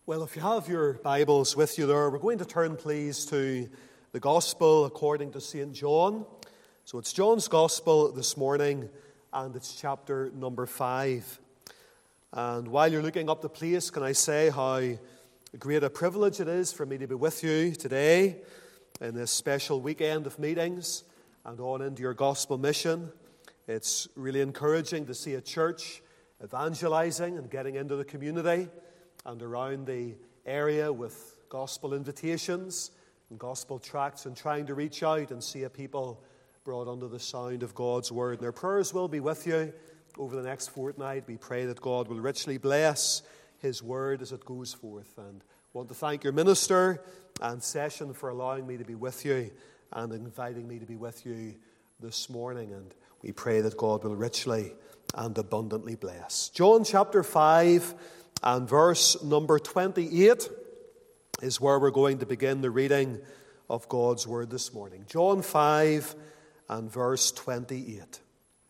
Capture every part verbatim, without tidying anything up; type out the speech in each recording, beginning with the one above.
Well, if you have your Bibles with you there, we're going to turn, please, to the Gospel according to Saint John. So it's John's Gospel this morning, and it's chapter number five. And while you're looking up the place, can I say how great a privilege it is for me to be with you today in this special weekend of meetings and on into your gospel mission. It's really encouraging to see a church evangelizing and getting into the community and around the area with gospel invitations and gospel tracts and trying to reach out and see a people brought under the sound of God's word. And our prayers will be with you over the next fortnight. We pray that God will richly bless his word as it goes forth. And want to thank your minister and session for allowing me to be with you and inviting me to be with you this morning. And we pray that God will richly and abundantly bless. John chapter five and verse number twenty-eight is where we're going to begin the reading of God's word this morning. John five and verse twenty-eight.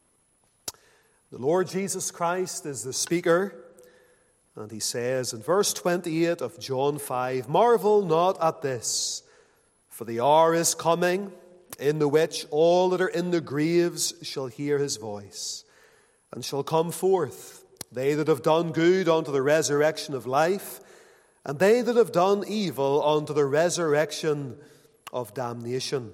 The Lord Jesus Christ is the speaker, and he says in verse twenty-eight of John five, "Marvel not at this, for the hour is coming, in the which all that are in the graves shall hear his voice, and shall come forth, they that have done good unto the resurrection of life, and they that have done evil unto the resurrection of damnation.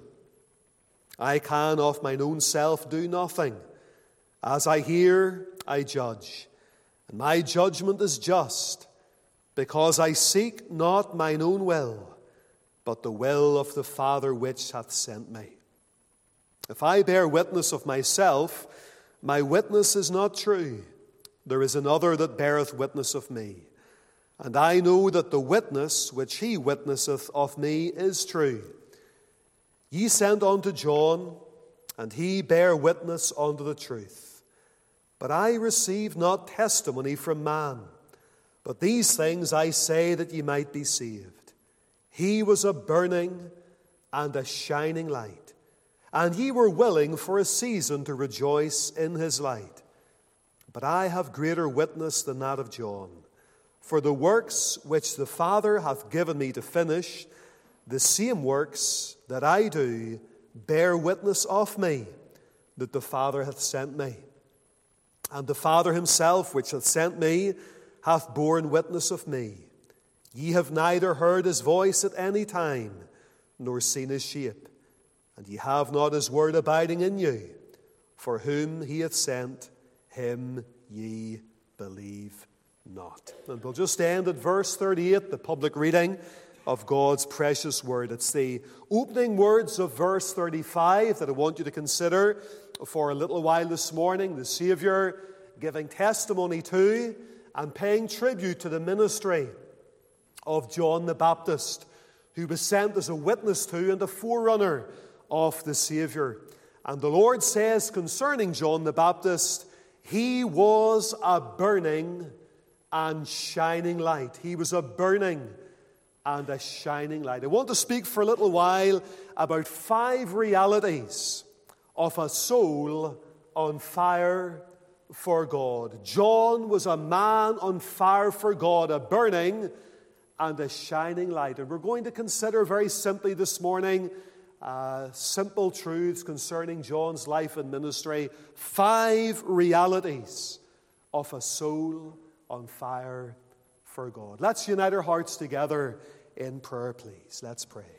I can of mine own self do nothing. As I hear, I judge, and my judgment is just, because I seek not mine own will, but the will of the Father which hath sent me. If I bear witness of myself, my witness is not true. There is another that beareth witness of me, and I know that the witness which he witnesseth of me is true. Ye sent unto John, and he bare witness unto the truth. But I receive not testimony from man, but these things I say that ye might be saved. He was a burning and a shining light, and ye were willing for a season to rejoice in his light. But I have greater witness than that of John. For the works which the Father hath given me to finish, the same works that I do bear witness of me, that the Father hath sent me. And the Father himself which hath sent me hath borne witness of me. Ye have neither heard his voice at any time, nor seen his shape. And ye have not his word abiding in you. For whom he hath sent, him ye believe not." And we'll just end at verse thirty-eight, the public reading of God's precious word. It's the opening words of verse thirty-five that I want you to consider for a little while this morning. The Saviour giving testimony to and paying tribute to the ministry of John the Baptist, who was sent as a witness to and a forerunner of the Saviour. And the Lord says concerning John the Baptist, he was a burning and shining light. He was a burning and a shining light. I want to speak for a little while about five realities of a soul on fire for God. John was a man on fire for God, a burning and a shining light. And we're going to consider very simply this morning Uh, simple truths concerning John's life and ministry. Five realities of a soul on fire for God. Let's unite our hearts together in prayer, please. Let's pray.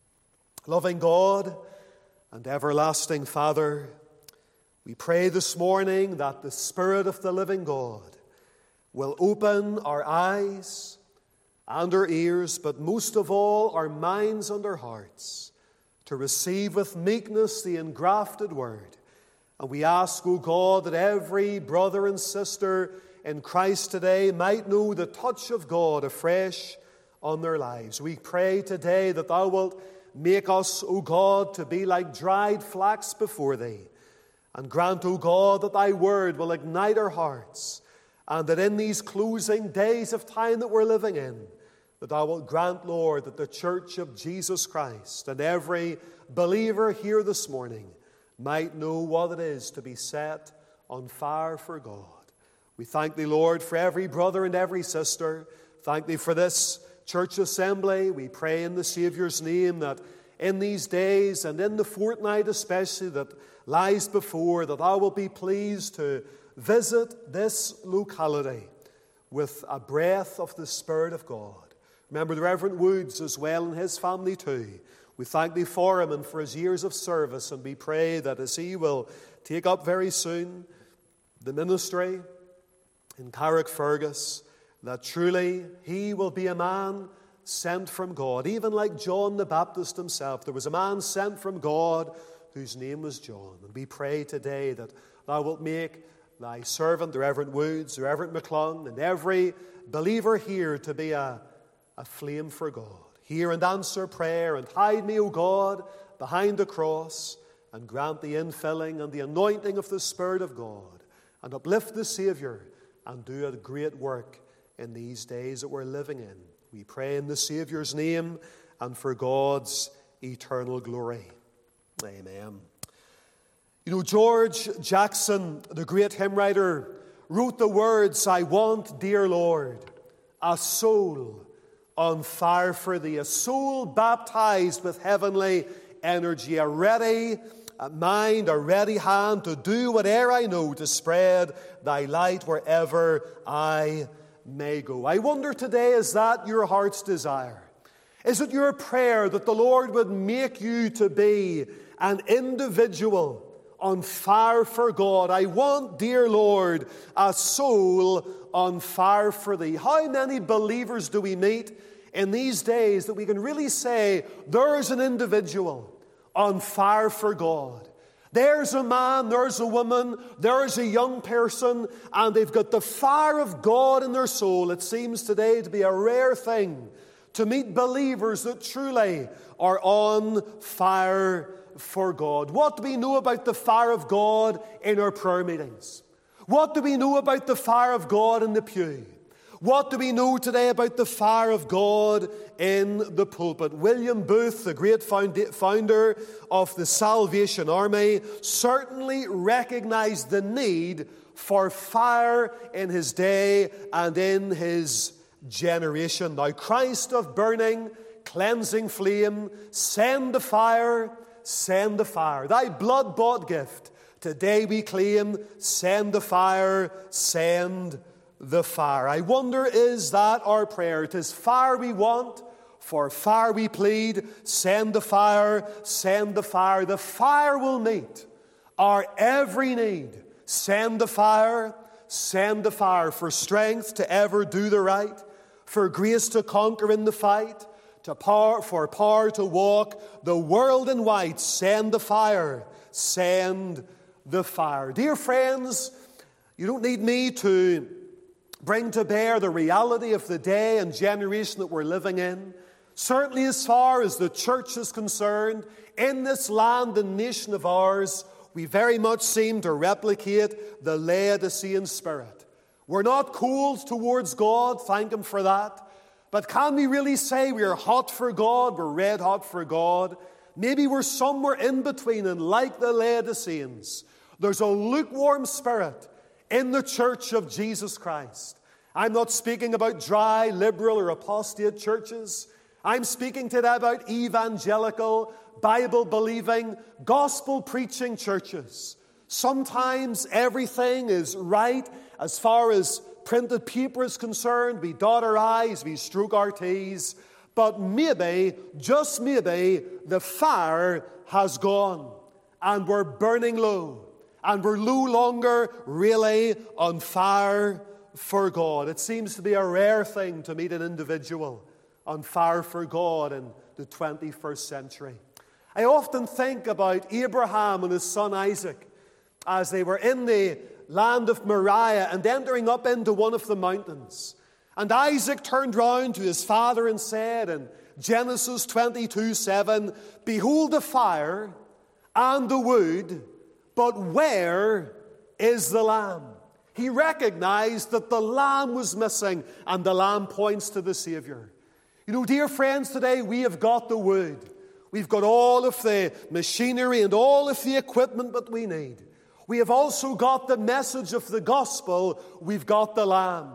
Loving God and everlasting Father, we pray this morning that the Spirit of the living God will open our eyes and our ears, but most of all our minds and our hearts, to receive with meekness the engrafted word. And we ask, O God, that every brother and sister in Christ today might know the touch of God afresh on their lives. We pray today that thou wilt make us, O God, to be like dried flax before thee. And grant, O God, that thy word will ignite our hearts, and that in these closing days of time that we're living in, that thou wilt grant, Lord, that the church of Jesus Christ and every believer here this morning might know what it is to be set on fire for God. We thank thee, Lord, for every brother and every sister, thank thee for this church assembly. We pray in the Saviour's name that in these days and in the fortnight especially that lies before, that thou wilt be pleased to visit this locality with a breath of the Spirit of God. Remember the Reverend Woods as well and his family too. We thank thee for him and for his years of service, and we pray that as he will take up very soon the ministry in Carrickfergus, that truly he will be a man sent from God. Even like John the Baptist himself, there was a man sent from God whose name was John. And we pray today that thou wilt make thy servant, the Reverend Woods, the Reverend McClung, and every believer here to be a, a flame for God. Hear and answer prayer, and hide me, O God, behind the cross, and grant the infilling and the anointing of the Spirit of God, and uplift the Saviour, and do a great work in these days that we're living in. We pray in the Saviour's name and for God's eternal glory. Amen. You know, George Jackson, the great hymn writer, wrote the words, I want, dear Lord, a soul on fire for thee, a soul baptized with heavenly energy, a ready mind, a ready hand to do whatever I know to spread thy light wherever I may go. I wonder today, is that your heart's desire? Is it your prayer that the Lord would make you to be an individual on fire for God? I want, dear Lord, a soul on fire for thee. How many believers do we meet in these days that we can really say there's an individual on fire for God? There's a man, there's a woman, there's a young person, and they've got the fire of God in their soul. It seems today to be a rare thing to meet believers that truly are on fire for God. What do we know about the fire of God in our prayer meetings? What do we know about the fire of God in the pew? What do we know today about the fire of God in the pulpit? William Booth, the great founder of the Salvation Army, certainly recognized the need for fire in his day and in his generation. Now, Christ of burning, cleansing flame, send the fire, send the fire. Thy blood-bought gift, today we claim, send the fire, send the fire. I wonder, is that our prayer? It is fire we want, for fire we plead. Send the fire, send the fire. The fire will meet our every need. Send the fire, send the fire. For strength to ever do the right, for grace to conquer in the fight, to power, for power to walk the world in white. Send the fire, send the fire. Dear friends, you don't need me to bring to bear the reality of the day and generation that we're living in. Certainly as far as the church is concerned, in this land and nation of ours, we very much seem to replicate the Laodicean spirit. We're not cold towards God, thank Him for that. But can we really say we are hot for God, we're red hot for God? Maybe we're somewhere in between, and like the Laodiceans, there's a lukewarm spirit in the church of Jesus Christ. I'm not speaking about dry, liberal, or apostate churches. I'm speaking today about evangelical, Bible-believing, gospel-preaching churches. Sometimes everything is right as far as printed paper is concerned. We dot our I's, we stroke our T's. But maybe, just maybe, the fire has gone and we're burning low. And we're no longer really on fire for God. It seems to be a rare thing to meet an individual on fire for God in the twenty-first century. I often think about Abraham and his son Isaac as they were in the land of Moriah and entering up into one of the mountains. And Isaac turned round to his father and said in Genesis twenty-two seven, "Behold the fire and the wood, but where is the lamb?" He recognized that the lamb was missing, and the lamb points to the Savior. You know, dear friends, today we have got the wood. We've got all of the machinery and all of the equipment that we need. We have also got the message of the gospel. We've got the lamb.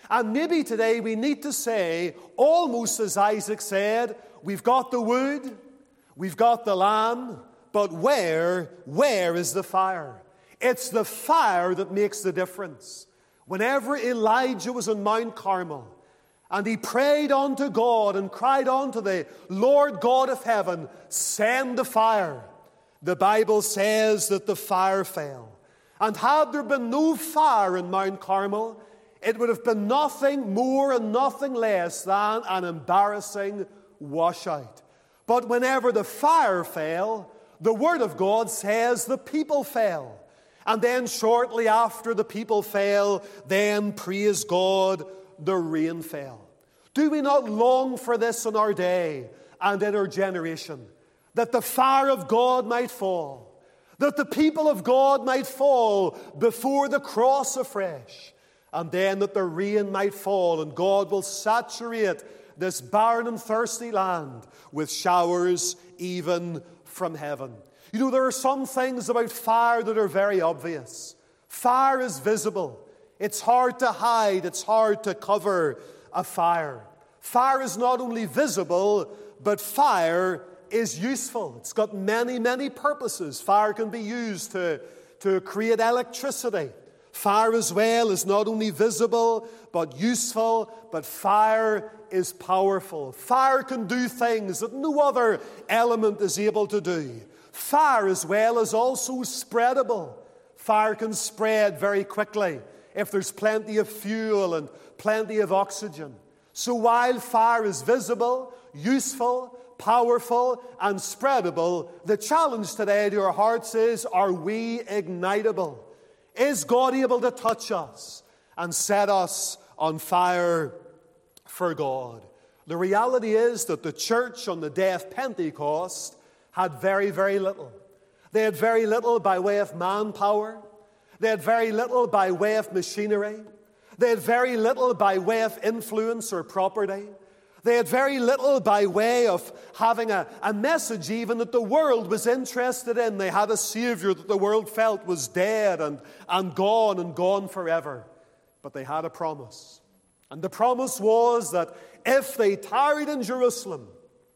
And maybe today we need to say, almost as Isaac said, we've got the wood, we've got the lamb, but where, where is the fire? It's the fire that makes the difference. Whenever Elijah was on Mount Carmel, and he prayed unto God and cried unto the Lord God of heaven, send the fire. The Bible says that the fire fell. And had there been no fire in Mount Carmel, it would have been nothing more and nothing less than an embarrassing washout. But whenever the fire fell, the Word of God says the people fell. And then shortly after the people fell, then, praise God, the rain fell. Do we not long for this in our day and in our generation? That the fire of God might fall, that the people of God might fall before the cross afresh, and then that the rain might fall and God will saturate this barren and thirsty land with showers even from heaven. You know, there are some things about fire that are very obvious. Fire is visible. It's hard to hide. It's hard to cover a fire. Fire is not only visible, but fire is useful. It's got many, many purposes. Fire can be used to, to create electricity. Fire as well is not only visible, but useful, but fire is powerful. Fire can do things that no other element is able to do. Fire as well is also spreadable. Fire can spread very quickly if there's plenty of fuel and plenty of oxygen. So while fire is visible, useful, powerful, and spreadable, the challenge today to our hearts is, are we ignitable? Is God able to touch us and set us on fire for God? The reality is that the church on the day of Pentecost had very, very little. They had very little by way of manpower. They had very little by way of machinery. They had very little by way of influence or property. They had very little by way of having a, a message even that the world was interested in. They had a Savior that the world felt was dead and, and gone and gone forever. But they had a promise. And the promise was that if they tarried in Jerusalem,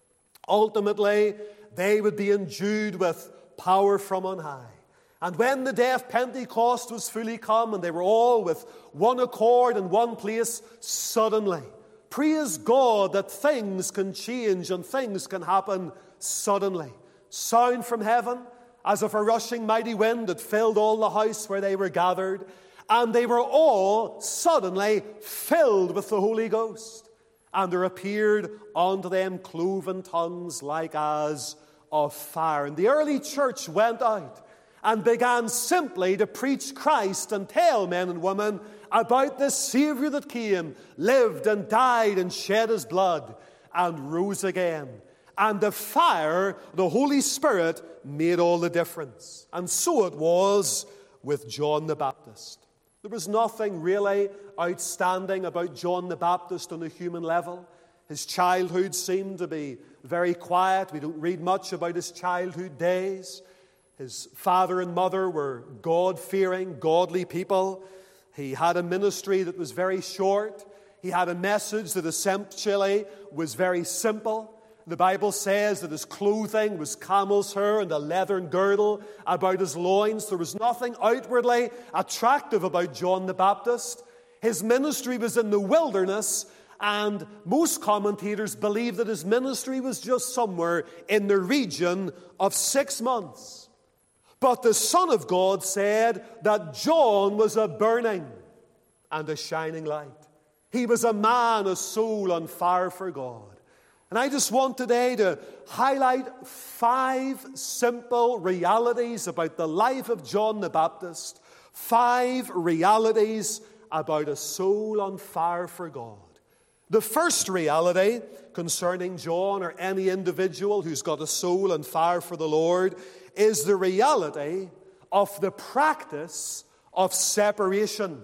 ultimately they would be endued with power from on high. And when the day of Pentecost was fully come and they were all with one accord in one place, suddenly, praise God that things can change and things can happen suddenly. Sound from heaven as of a rushing mighty wind that filled all the house where they were gathered. And they were all suddenly filled with the Holy Ghost. And there appeared unto them cloven tongues like as of fire. And the early church went out and began simply to preach Christ and tell men and women about this Savior that came, lived and died and shed his blood and rose again. And the fire, the Holy Spirit, made all the difference. And so it was with John the Baptist. There was nothing really outstanding about John the Baptist on a human level. His childhood seemed to be very quiet. We don't read much about his childhood days. His father and mother were God-fearing, godly people. He had a ministry that was very short. He had a message that essentially was very simple. The Bible says that his clothing was camel's hair and a leathern girdle about his loins. There was nothing outwardly attractive about John the Baptist. His ministry was in the wilderness, and most commentators believe that his ministry was just somewhere in the region of six months. But the Son of God said that John was a burning and a shining light. He was a man, a soul on fire for God. And I just want today to highlight five simple realities about the life of John the Baptist. Five realities about a soul on fire for God. The first reality concerning John or any individual who's got a soul on fire for the Lord is the reality of the practice of separation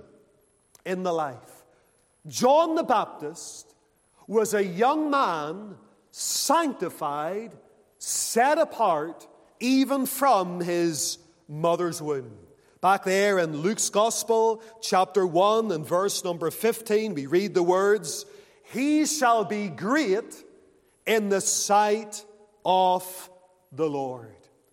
in the life. John the Baptist was a young man, sanctified, set apart, even from his mother's womb. Back there in Luke's Gospel, chapter one and verse number fifteen, we read the words, "He shall be great in the sight of the Lord."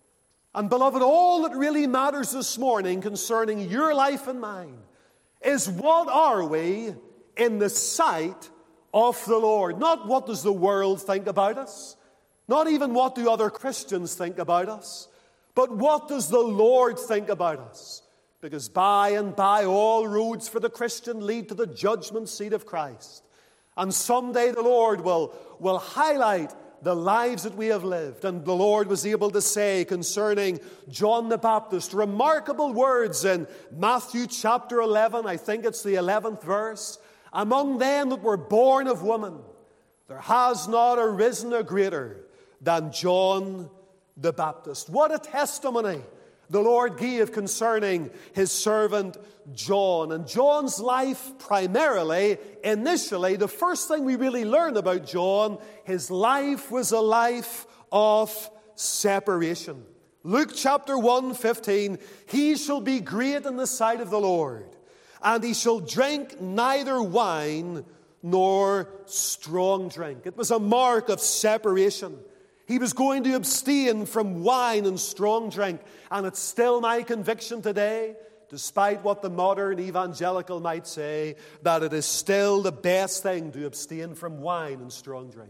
And beloved, all that really matters this morning concerning your life and mine is, what are we in the sight of the Lord? Not what does the world think about us, not even what do other Christians think about us, but what does the Lord think about us? Because by and by all roads for the Christian lead to the judgment seat of Christ. And someday the Lord will, will highlight the lives that we have lived. And the Lord was able to say concerning John the Baptist remarkable words in Matthew chapter eleven, I think it's the eleventh verse. "Among them that were born of woman, there has not arisen a greater than John the Baptist." What a testimony the Lord gave concerning his servant John. And John's life primarily, initially, the first thing we really learn about John, his life was a life of separation. Luke chapter one fifteen, "He shall be great in the sight of the Lord, and he shall drink neither wine nor strong drink." It was a mark of separation. He was going to abstain from wine and strong drink. And it's still my conviction today, despite what the modern evangelical might say, that it is still the best thing to abstain from wine and strong drink.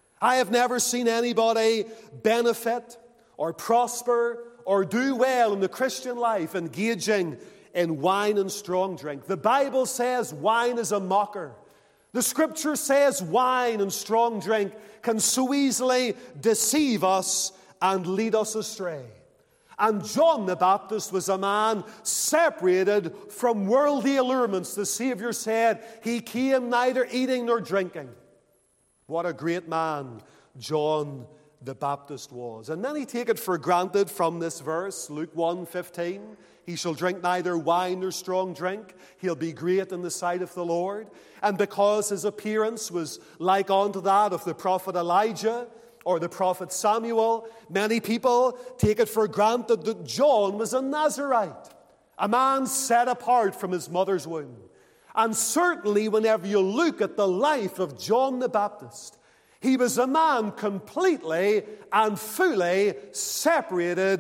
I have never seen anybody benefit or prosper or do well in the Christian life engaging in wine and strong drink. The Bible says wine is a mocker. The Scripture says wine and strong drink can so easily deceive us and lead us astray. And John the Baptist was a man separated from worldly allurements. The Savior said he came neither eating nor drinking. What a great man John the Baptist was. And many take it for granted from this verse, Luke one fifteen, "He shall drink neither wine nor strong drink. He'll be great in the sight of the Lord." And because his appearance was like unto that of the prophet Elijah or the prophet Samuel, many people take it for granted that John was a Nazirite, a man set apart from his mother's womb. And certainly whenever you look at the life of John the Baptist, he was a man completely and fully separated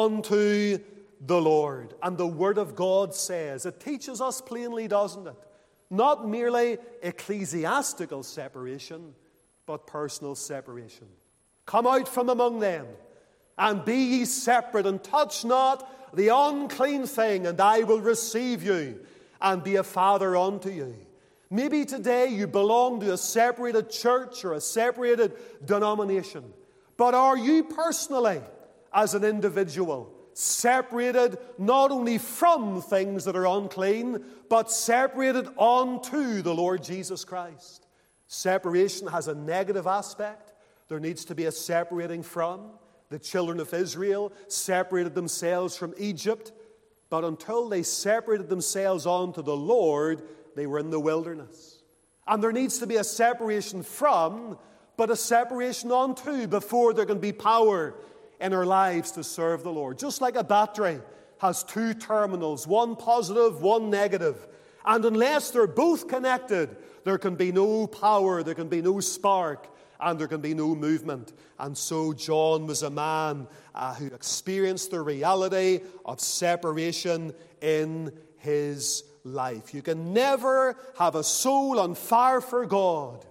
unto the Lord. And the Word of God says, it teaches us plainly, doesn't it? Not merely ecclesiastical separation, but personal separation. "Come out from among them, and be ye separate, and touch not the unclean thing, and I will receive you, and be a father unto you." Maybe today you belong to a separated church or a separated denomination. But are you personally, as an individual, separated not only from things that are unclean, but separated unto the Lord Jesus Christ? Separation has a negative aspect. There needs to be a separating from. The children of Israel separated themselves from Egypt, but until they separated themselves unto the Lord, they were in the wilderness. And there needs to be a separation from, but a separation unto, before there can be power in our lives to serve the Lord. Just like a battery has two terminals, one positive, one negative. And unless they're both connected, there can be no power, there can be no spark, and there can be no movement. And so John was a man uh, who experienced the reality of separation in his life. You can never have a soul on fire for God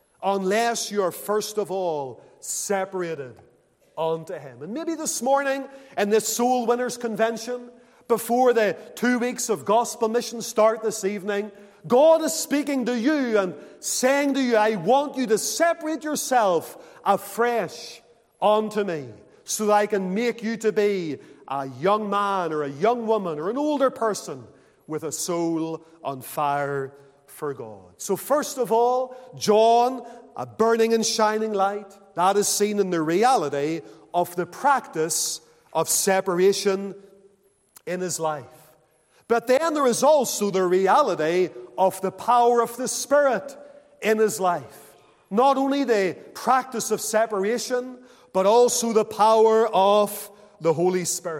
unless you're first of all separated unto Him. And maybe this morning in this Soul Winners Convention, before the two weeks of gospel mission start this evening, God is speaking to you and saying to you, I want you to separate yourself afresh unto me, so that I can make you to be a young man or a young woman or an older person with a soul on fire for God. So first of all, John, a burning and shining light, that is seen in the reality of the practice of separation in his life. But then there is also the reality of the power of the Spirit in his life. Not only the practice of separation, but also the power of the Holy Spirit.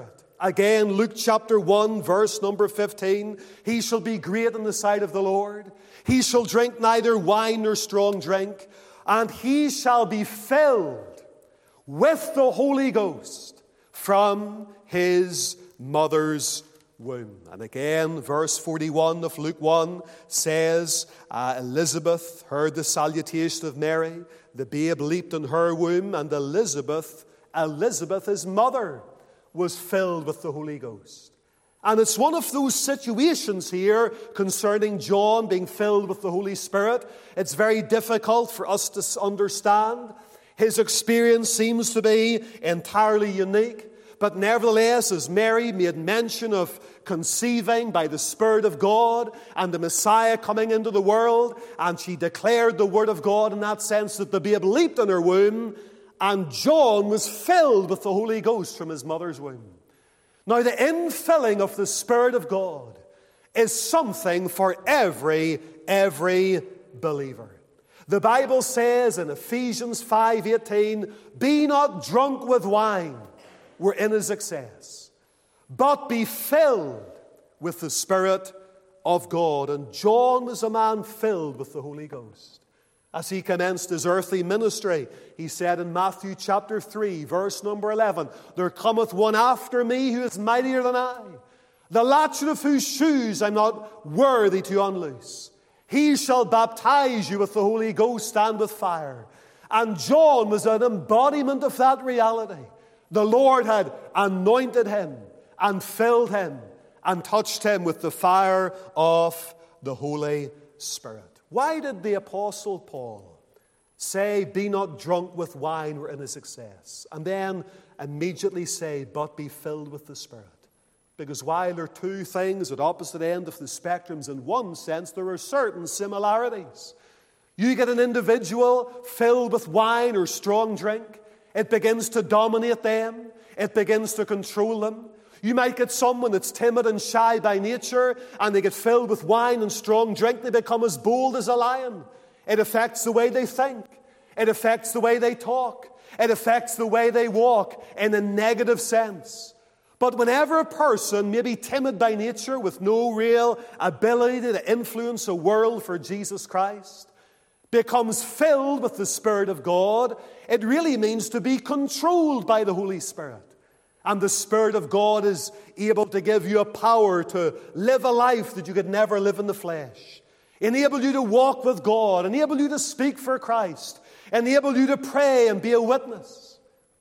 Again, Luke chapter one, verse number fifteen. He shall be great in the sight of the Lord. He shall drink neither wine nor strong drink. And he shall be filled with the Holy Ghost from his mother's womb. And again, verse forty-one of Luke one says, uh, Elizabeth heard the salutation of Mary. The babe leaped in her womb, and Elizabeth, Elizabeth, his mother, was filled with the Holy Ghost. And it's one of those situations here concerning John being filled with the Holy Spirit. It's very difficult for us to understand. His experience seems to be entirely unique. But nevertheless, as Mary made mention of conceiving by the Spirit of God and the Messiah coming into the world, and she declared the Word of God in that sense that the babe leaped in her womb, and John was filled with the Holy Ghost from his mother's womb. Now, the infilling of the Spirit of God is something for every, every believer. The Bible says in Ephesians five eighteen, be not drunk with wine, wherein is excess, but be filled with the Spirit of God. And John was a man filled with the Holy Ghost. As he commenced his earthly ministry, he said in Matthew chapter three, verse number eleven, there cometh one after me who is mightier than I, the latchet of whose shoes I'm not worthy to unloose. He shall baptize you with the Holy Ghost and with fire. And John was an embodiment of that reality. The Lord had anointed him and filled him and touched him with the fire of the Holy Spirit. Why did the Apostle Paul say, be not drunk with wine wherein is excess, and then immediately say, but be filled with the Spirit? Because while there are two things at opposite end of the spectrums, in one sense, there are certain similarities. You get an individual filled with wine or strong drink, it begins to dominate them, it begins to control them. You might get someone that's timid and shy by nature, and they get filled with wine and strong drink. They become as bold as a lion. It affects the way they think. It affects the way they talk. It affects the way they walk in a negative sense. But whenever a person, maybe timid by nature, with no real ability to influence a world for Jesus Christ, becomes filled with the Spirit of God, it really means to be controlled by the Holy Spirit. And the Spirit of God is able to give you a power to live a life that you could never live in the flesh. Enable you to walk with God. Enable you to speak for Christ. Enable you to pray and be a witness.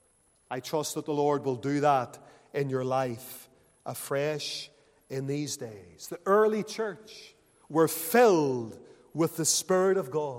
I trust that the Lord will do that in your life afresh in these days. The early church were filled with the Spirit of God.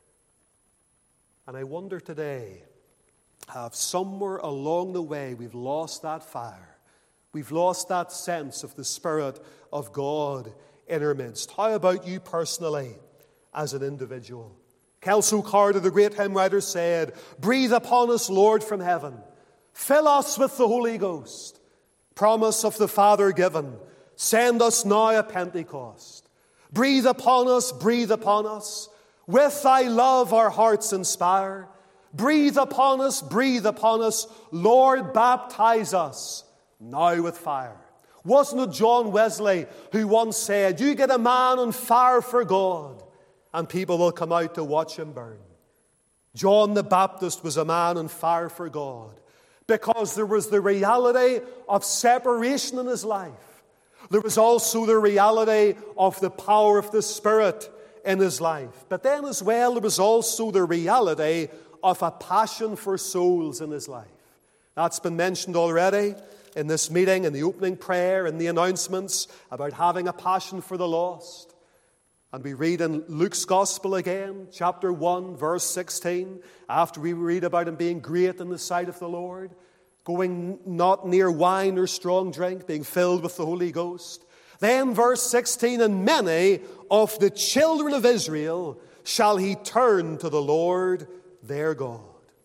And I wonder today, have somewhere along the way we've lost that fire. We've lost that sense of the Spirit of God in our midst. How about you personally as an individual? Kelso Carter, the great hymn writer, said, breathe upon us, Lord, from heaven. Fill us with the Holy Ghost. Promise of the Father given. Send us now at Pentecost. Breathe upon us, breathe upon us. With thy love our hearts inspire. Breathe upon us, breathe upon us. Lord, baptize us now with fire. Wasn't it John Wesley who once said, you get a man on fire for God, and people will come out to watch him burn? John the Baptist was a man on fire for God because there was the reality of separation in his life. There was also the reality of the power of the Spirit in his life. But then as well, there was also the reality of a passion for souls in his life. That's been mentioned already in this meeting, in the opening prayer, in the announcements about having a passion for the lost. And we read in Luke's Gospel again, chapter one, verse sixteen, after we read about him being great in the sight of the Lord, going not near wine or strong drink, being filled with the Holy Ghost. Then verse sixteen, and many of the children of Israel shall he turn to the Lord their God.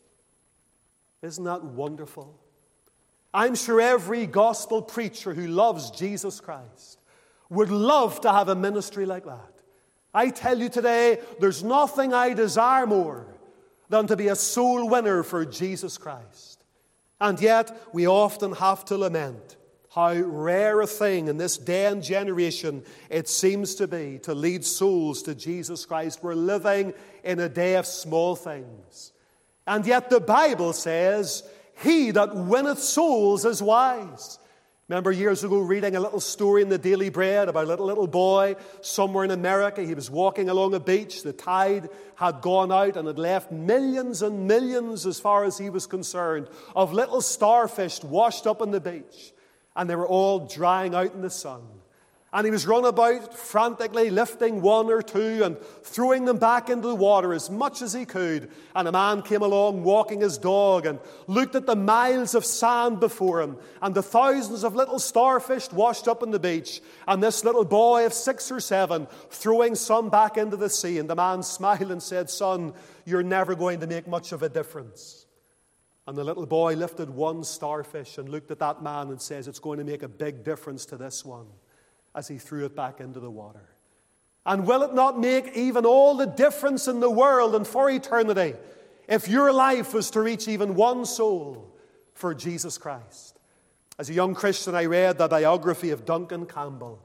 Isn't that wonderful? I'm sure every gospel preacher who loves Jesus Christ would love to have a ministry like that. I tell you today, there's nothing I desire more than to be a soul winner for Jesus Christ. And yet, we often have to lament How rare a thing in this day and generation it seems to be to lead souls to Jesus Christ. We're living in a day of small things. And yet the Bible says, he that winneth souls is wise. Remember years ago reading a little story in the Daily Bread about a little, little boy somewhere in America. He was walking along a beach. The tide had gone out and had left millions and millions, as far as he was concerned, of little starfish washed up on the beach. And they were all drying out in the sun. And he was run about frantically, lifting one or two and throwing them back into the water as much as he could. And a man came along walking his dog and looked at the miles of sand before him and the thousands of little starfish washed up on the beach. And this little boy of six or seven throwing some back into the sea. And the man smiled and said, "Son, you're never going to make much of a difference." And the little boy lifted one starfish and looked at that man and says, "It's going to make a big difference to this one," as he threw it back into the water. And will it not make even all the difference in the world and for eternity if your life was to reach even one soul for Jesus Christ? As a young Christian, I read the biography of Duncan Campbell,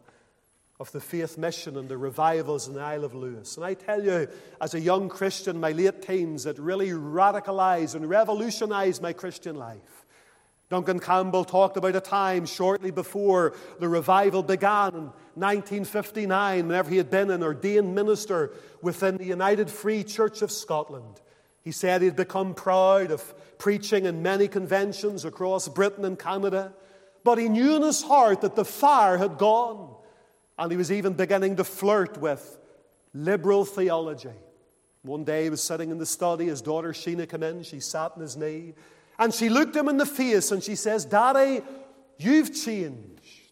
of the Faith Mission and the revivals in the Isle of Lewis. And I tell you, as a young Christian in my late teens, it really radicalized and revolutionized my Christian life. Duncan Campbell talked about a time shortly before the revival began in nineteen fifty-nine, whenever he had been an ordained minister within the United Free Church of Scotland. He said he had become proud of preaching in many conventions across Britain and Canada, but he knew in his heart that the fire had gone, and he was even beginning to flirt with liberal theology. One day he was sitting in the study, his daughter Sheena came in, she sat on his knee, and she looked him in the face and she says, "Daddy, you've changed."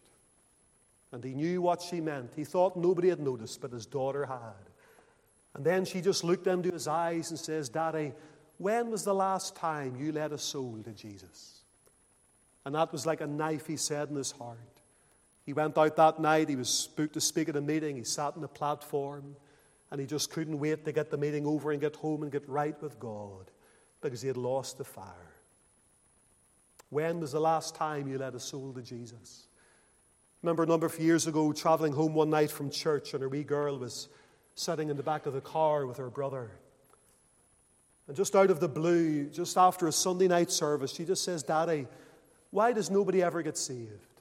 And he knew what she meant. He thought nobody had noticed, but his daughter had. And then she just looked into his eyes and says, "Daddy, when was the last time you led a soul to Jesus?" And that was like a knife, he said, in his heart. He went out that night. He was booked to speak at a meeting. He sat on the platform, and he just couldn't wait to get the meeting over and get home and get right with God, because he had lost the fire. When was the last time you led a soul to Jesus? I remember a number of years ago traveling home one night from church, and a wee girl was sitting in the back of the car with her brother. And just out of the blue, just after a Sunday night service, she just says, "Daddy, why does nobody ever get saved?"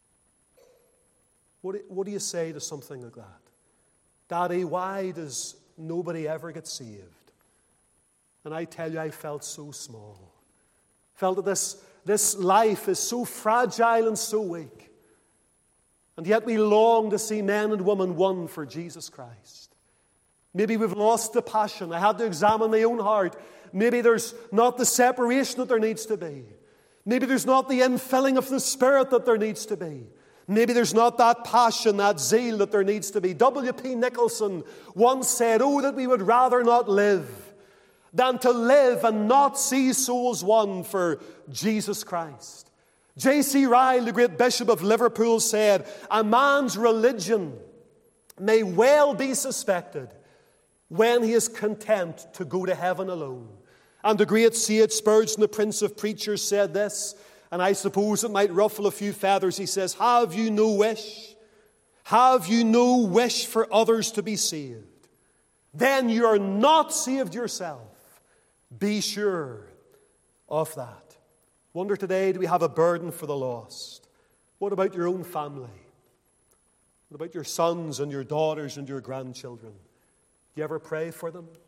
What do, what do you say to something like that? "Daddy, why does nobody ever get saved?" And I tell you, I felt so small. Felt that this This life is so fragile and so weak. And yet we long to see men and women won for Jesus Christ. Maybe we've lost the passion. I had to examine my own heart. Maybe there's not the separation that there needs to be. Maybe there's not the infilling of the Spirit that there needs to be. Maybe there's not that passion, that zeal that there needs to be. W P Nicholson once said, "Oh, that we would rather not live than to live and not see souls won for Jesus Christ." J C Ryle, the great Bishop of Liverpool, said, "A man's religion may well be suspected when he is content to go to heaven alone." And the great C H Spurgeon, the Prince of Preachers, said this, and I suppose it might ruffle a few feathers. He says, "Have you no wish? Have you no wish for others to be saved? Then you are not saved yourself. Be sure of that." Wonder today, do we have a burden for the lost? What about your own family? What about your sons and your daughters and your grandchildren? Do you ever pray for them? Do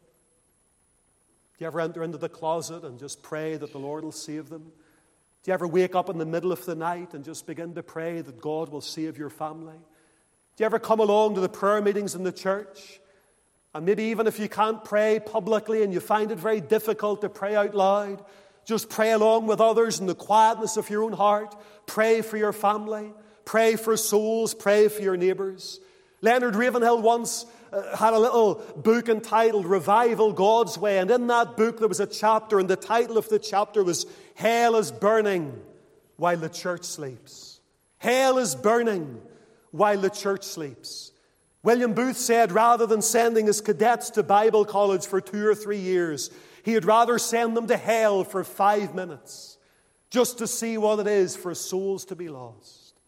you ever enter into the closet and just pray that the Lord will save them? Do you ever wake up in the middle of the night and just begin to pray that God will save your family? Do you ever come along to the prayer meetings in the church? And maybe even if you can't pray publicly and you find it very difficult to pray out loud, just pray along with others in the quietness of your own heart. Pray for your family. Pray for souls. Pray for your neighbors. Leonard Ravenhill once uh, had a little book entitled Revival God's Way. And in that book there was a chapter, and the title of the chapter was "Hell is Burning While the Church Sleeps." Hell is burning while the church sleeps. William Booth said rather than sending his cadets to Bible college for two or three years, he would rather send them to hell for five minutes just to see what it is for souls to be lost.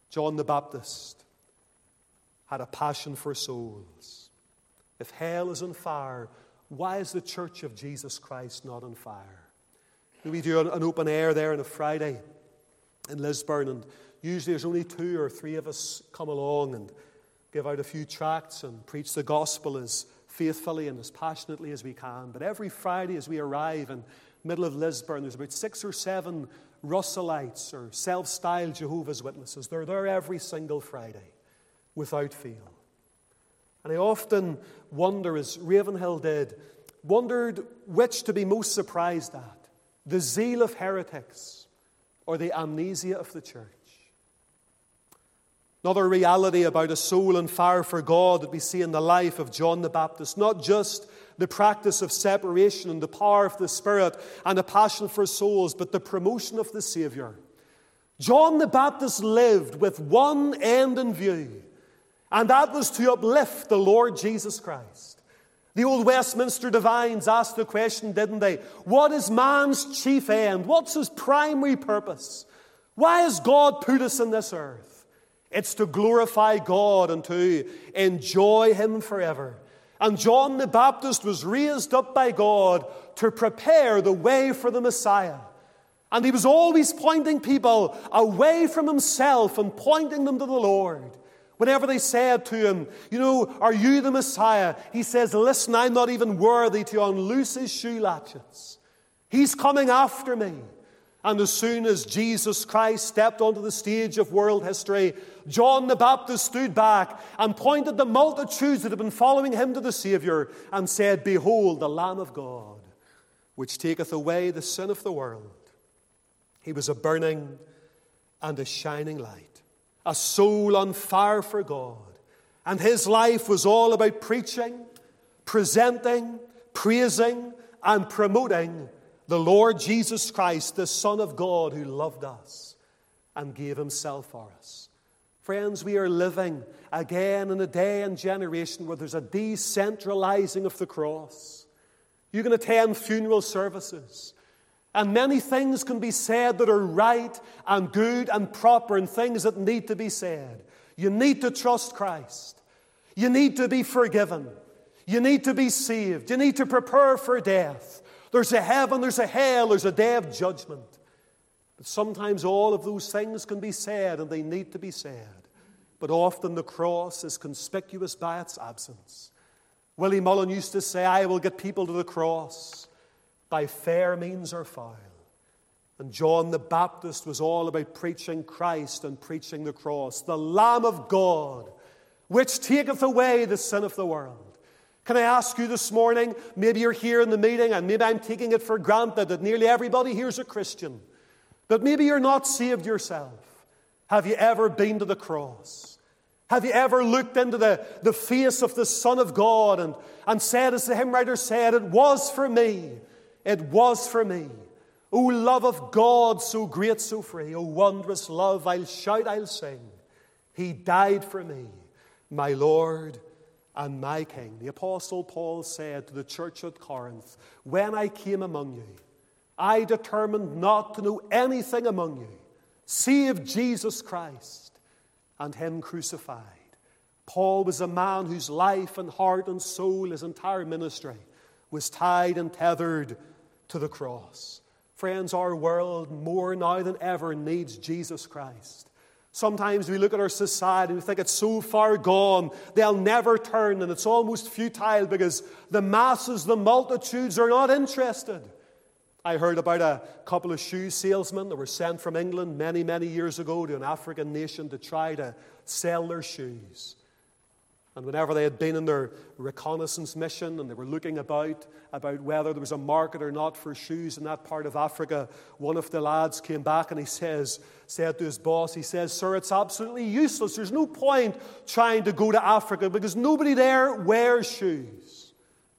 John the Baptist had a passion for souls. If hell is on fire, why is the Church of Jesus Christ not on fire? We do an open air there on a Friday in Lisburn, and usually there's only two or three of us come along and give out a few tracts and preach the gospel as faithfully and as passionately as we can. But every Friday as we arrive in the middle of Lisburn, there's about six or seven Russellites or self-styled Jehovah's Witnesses. They're there every single Friday without fail. And I often wonder, as Ravenhill did, wondered which to be most surprised at, the zeal of heretics or the amnesia of the church. Another reality about a soul on fire for God that we see in the life of John the Baptist, not just the practice of separation and the power of the Spirit and a passion for souls, but the promotion of the Savior. John the Baptist lived with one end in view, and that was to uplift the Lord Jesus Christ. The old Westminster divines asked the question, didn't they? What is man's chief end? What's his primary purpose? Why has God put us in this earth? It's to glorify God and to enjoy Him forever. And John the Baptist was raised up by God to prepare the way for the Messiah. And he was always pointing people away from himself and pointing them to the Lord. Whenever they said to him, you know, are you the Messiah? He says, listen, I'm not even worthy to unloose his shoe latchets. He's coming after me. And as soon as Jesus Christ stepped onto the stage of world history, John the Baptist stood back and pointed the multitudes that had been following him to the Savior and said, behold, the Lamb of God, which taketh away the sin of the world. He was a burning and a shining light, a soul on fire for God. And his life was all about preaching, presenting, praising, and promoting the Lord Jesus Christ, the Son of God, who loved us and gave himself for us. Friends, we are living again in a day and generation where there's a decentralizing of the cross. You can attend funeral services, and many things can be said that are right and good and proper, and things that need to be said. You need to trust Christ. You need to be forgiven. You need to be saved. You need to prepare for death. There's a heaven, there's a hell, there's a day of judgment. But sometimes all of those things can be said, and they need to be said. But often the cross is conspicuous by its absence. Willie Mullen used to say, I will get people to the cross by fair means or foul. And John the Baptist was all about preaching Christ and preaching the cross, the Lamb of God, which taketh away the sin of the world. Can I ask you this morning, maybe you're here in the meeting, and maybe I'm taking it for granted that nearly everybody here is a Christian, but maybe you're not saved yourself. Have you ever been to the cross? Have you ever looked into the, the face of the Son of God and, and said, as the hymn writer said, it was for me, it was for me. O love of God, so great, so free, O wondrous love, I'll shout, I'll sing. He died for me, my Lord and my King. The Apostle Paul said to the church at Corinth, when I came among you, I determined not to know anything among you, save Jesus Christ and him crucified. Paul was a man whose life and heart and soul, his entire ministry, was tied and tethered to the cross. Friends, our world more now than ever needs Jesus Christ. Sometimes we look at our society and we think it's so far gone, they'll never turn, and it's almost futile because the masses, the multitudes are not interested. I heard about a couple of shoe salesmen that were sent from England many, many years ago to an African nation to try to sell their shoes. And whenever they had been in their reconnaissance mission and they were looking about, about whether there was a market or not for shoes in that part of Africa, one of the lads came back and he says, said to his boss, he says, sir, it's absolutely useless. There's no point trying to go to Africa because nobody there wears shoes.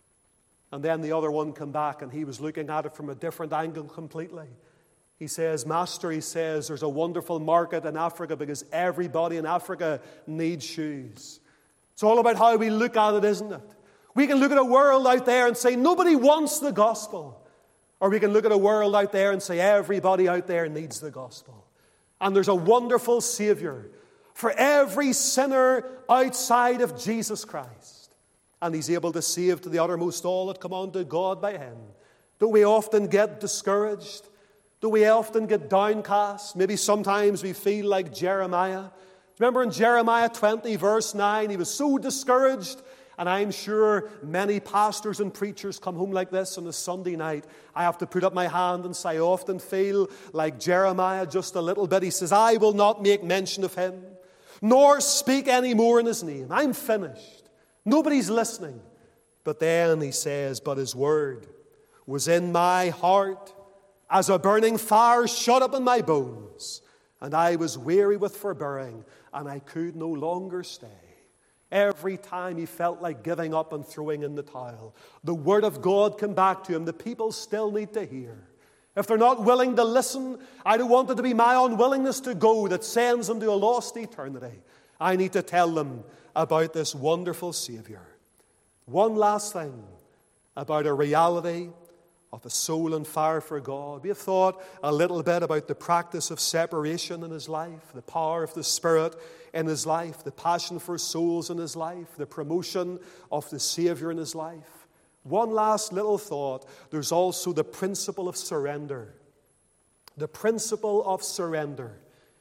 And then the other one came back and he was looking at it from a different angle completely. He says, Master, he says, there's a wonderful market in Africa because everybody in Africa needs shoes. It's all about how we look at it, isn't it? We can look at a world out there and say, nobody wants the gospel. Or we can look at a world out there and say, everybody out there needs the gospel. And there's a wonderful Savior for every sinner outside of Jesus Christ. And he's able to save to the uttermost all that come unto God by him. Do we often get discouraged? Do we often get downcast? Maybe sometimes we feel like Jeremiah. Remember in Jeremiah twenty, verse nine, he was so discouraged. And I'm sure many pastors and preachers come home like this on a Sunday night. I have to put up my hand and say, I often feel like Jeremiah just a little bit. He says, I will not make mention of him, nor speak any more in his name. I'm finished. Nobody's listening. But then he says, but his word was in my heart as a burning fire shut up in my bones. And I was weary with forbearing, and I could no longer stay. Every time he felt like giving up and throwing in the towel, the word of God came back to him. The people still need to hear. If they're not willing to listen, I don't want it to be my unwillingness to go that sends them to a lost eternity. I need to tell them about this wonderful Savior. One last thing about a reality of a soul on fire for God. We have thought a little bit about the practice of separation in his life, the power of the Spirit in his life, the passion for souls in his life, the promotion of the Savior in his life. One last little thought. There's also the principle of surrender. The principle of surrender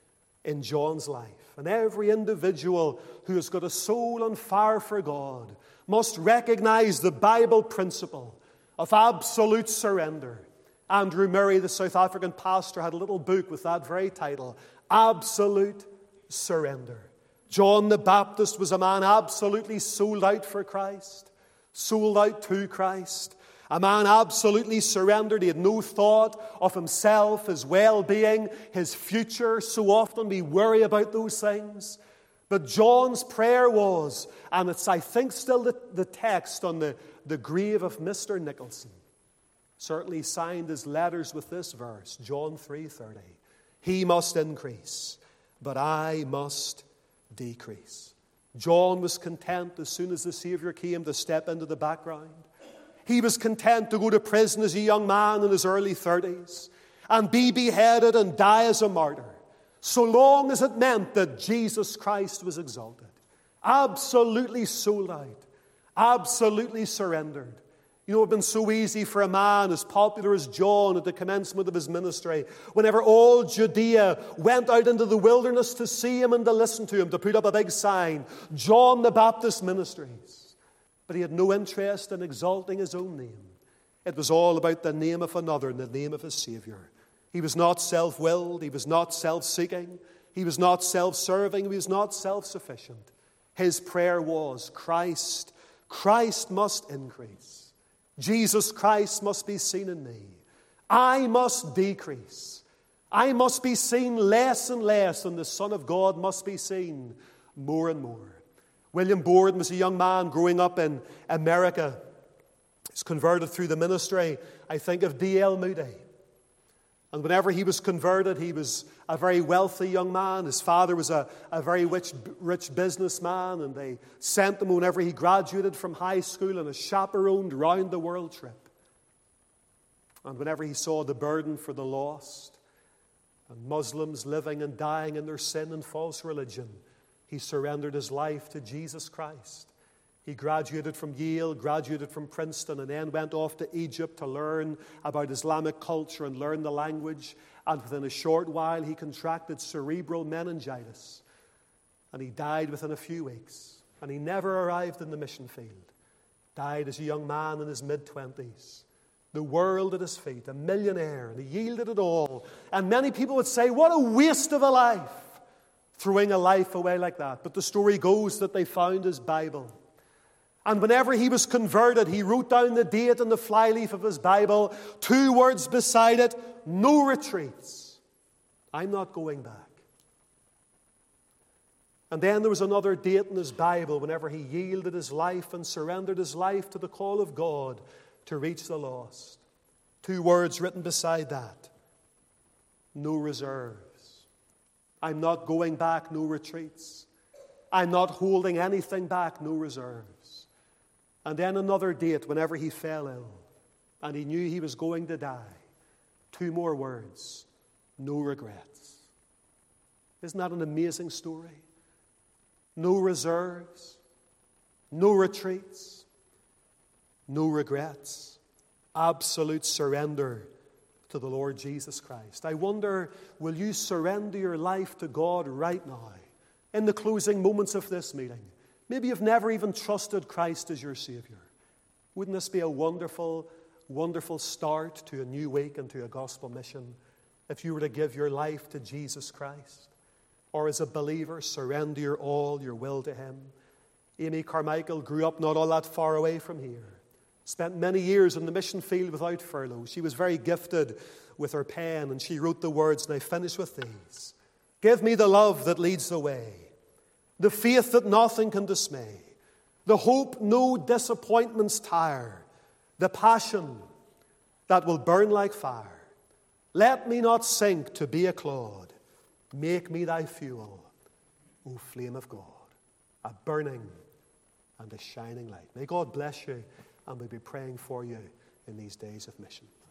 in John's life. And every individual who has got a soul on fire for God must recognize the Bible principle of absolute surrender. Andrew Murray, the South African pastor, had a little book with that very title, Absolute Surrender. John the Baptist was a man absolutely sold out for Christ, sold out to Christ, a man absolutely surrendered. He had no thought of himself, his well-being, his future. So often we worry about those things. But John's prayer was, and it's, I think, still the, the text on the, the grave of Mister Nicholson. Certainly signed his letters with this verse, John three thirty. He must increase, but I must decrease. John was content as soon as the Savior came to step into the background. He was content to go to prison as a young man in his early thirties and be beheaded and die as a martyr, so long as it meant that Jesus Christ was exalted. Absolutely sold out. Absolutely surrendered. You know, it would have been so easy for a man as popular as John at the commencement of his ministry, whenever all Judea went out into the wilderness to see him and to listen to him, to put up a big sign, John the Baptist Ministries. But he had no interest in exalting his own name. It was all about the name of another and the name of his Savior. He was not self-willed. He was not self-seeking. He was not self-serving. He was not self-sufficient. His prayer was, Christ, Christ must increase. Jesus Christ must be seen in me. I must decrease. I must be seen less and less, and the Son of God must be seen more and more. William Borden was a young man growing up in America. He's converted through the ministry, I think, of D L Moody. And whenever he was converted, he was a very wealthy young man. His father was a, a very rich, rich businessman, and they sent him whenever he graduated from high school on a chaperoned round-the-world trip. And whenever he saw the burden for the lost and Muslims living and dying in their sin and false religion, he surrendered his life to Jesus Christ. He graduated from Yale, graduated from Princeton, and then went off to Egypt to learn about Islamic culture and learn the language. And within a short while, he contracted cerebral meningitis. And he died within a few weeks. And he never arrived in the mission field. Died as a young man in his mid-twenties. The world at his feet, a millionaire, and he yielded it all. And many people would say, what a waste of a life, throwing a life away like that. But the story goes that they found his Bible. And whenever he was converted, he wrote down the date on the flyleaf of his Bible, two words beside it, no retreats. I'm not going back. And then there was another date in his Bible whenever he yielded his life and surrendered his life to the call of God to reach the lost. Two words written beside that, no reserves. I'm not going back, no retreats. I'm not holding anything back, no reserves. And then another date whenever he fell ill and he knew he was going to die. Two more words, no regrets. Isn't that an amazing story? no reserves, no retreats, no regrets. Absolute surrender to the Lord Jesus Christ. I wonder, will you surrender your life to God right now in the closing moments of this meeting? Maybe you've never even trusted Christ as your Savior. Wouldn't this be a wonderful, wonderful start to a new week and to a gospel mission if you were to give your life to Jesus Christ? Or as a believer, surrender your all, your will to Him. Amy Carmichael grew up not all that far away from here. Spent many years in the mission field without furlough. She was very gifted with her pen, and she wrote the words, and I finish with these. Give me the love that leads the way, the faith that nothing can dismay, the hope no disappointments tire, the passion that will burn like fire. Let me not sink to be a clod. Make me thy fuel, O flame of God, a burning and a shining light. May God bless you, and we'll be praying for you in these days of mission.